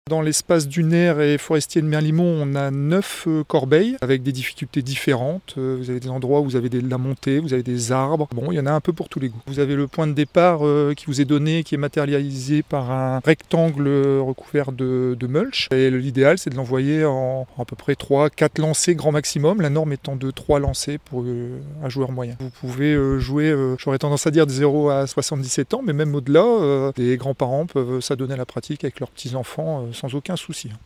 Dans l'espace dunaire et forestier de Merlimont, on a 9 corbeilles avec des difficultés différentes. Vous avez des endroits où vous avez de la montée, vous avez des arbres. Bon, il y en a un peu pour tous les goûts. Vous avez le point de départ qui vous est donné, qui est matérialisé par un rectangle recouvert de mulch. Et l'idéal, c'est de l'envoyer en à peu près 3-4 lancers grand maximum, la norme étant de 3 lancers pour un joueur moyen. Vous pouvez jouer, j'aurais tendance à dire de 0 à 77 ans, mais même au-delà, des grands-parents peuvent s'adonner à la pratique avec leurs petits-enfants sans aucun souci.